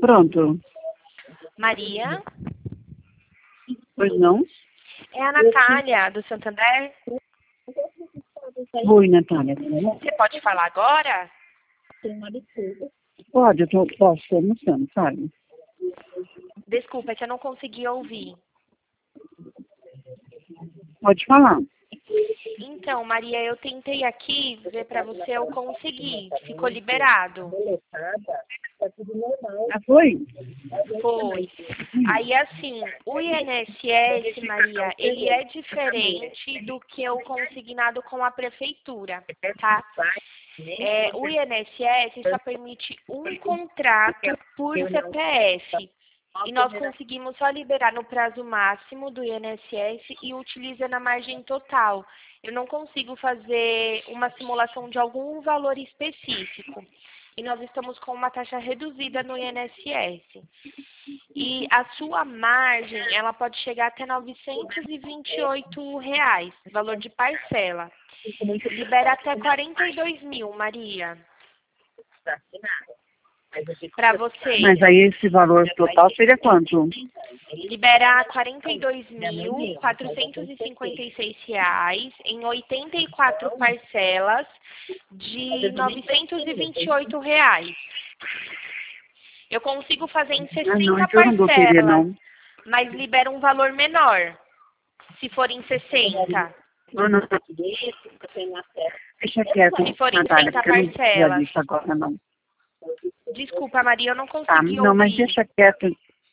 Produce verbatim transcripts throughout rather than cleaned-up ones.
pronto. Maria? Pois não? É a Natália, do Santander? Oi, Natália. Você pode falar agora? Pode, eu tô, posso, estou almoçando, sabe? Desculpa, é que eu não consegui ouvir. Pode falar. Então, Maria, eu tentei aqui ver para você, eu consegui. Ficou liberado. Ah, foi? Foi. Aí, assim, o I N S S, Maria, ele é diferente do que o consignado com a prefeitura, tá? É, o I N S S só permite um contrato por C P F. E nós conseguimos só liberar no prazo máximo do I N S S e utiliza na margem total. Eu não consigo fazer uma simulação de algum valor específico. E nós estamos com uma taxa reduzida no I N S S. E a sua margem, ela pode chegar até novecentos e vinte e oito reais, valor de parcela. Libera até quarenta e dois mil, Maria. Para você. Mas aí esse valor total seria quanto? Libera quarenta e dois mil, quatrocentos e cinquenta e seis reais em oitenta e quatro parcelas de novecentos e vinte e oito reais. Eu consigo fazer em Ah, não, sessenta então eu não vou querer, parcelas, não. mas libera um valor menor, se for em sessenta. Não, não. Deixa quieto, Se for em Natália, sessenta porque eu não precisa parcelas. disso agora, não. Desculpa, Maria, eu não Tá, consegui não, mas ouvir. deixa quieto.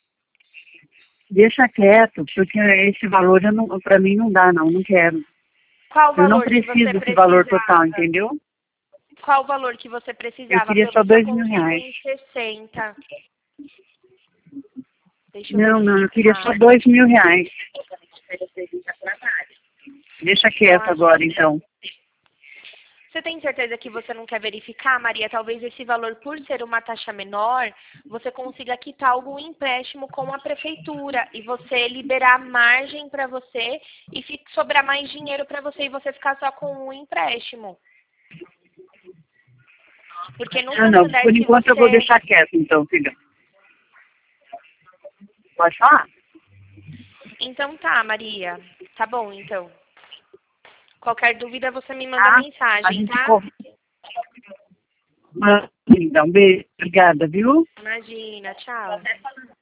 Deixa quieto, porque esse valor eu não, pra mim não dá, não, não quero. Qual Eu não valor que você preciso desse precisava? valor total, entendeu? Qual o valor que você Eu precisava? queria Para só ver se eu dois mil consigo reais. em sessenta. Deixa eu Não, não, eu queria só verificar. dois mil reais. Deixa quieto agora, então. Você tem certeza que você não quer verificar, Maria? Talvez esse valor, por ser uma taxa menor, você consiga quitar algum empréstimo com a prefeitura e você liberar margem para você e fique, sobrar mais dinheiro para você e você ficar só com um empréstimo. Porque no Ah, não, Santander, por se enquanto eu vou você... deixar quieto, então, filha. Pode falar? Então tá, Maria. Tá bom, então. Qualquer dúvida, você me manda Tá? A mensagem, gente tá? co- Ah, então, beijo, obrigada, viu? Imagina, tchau.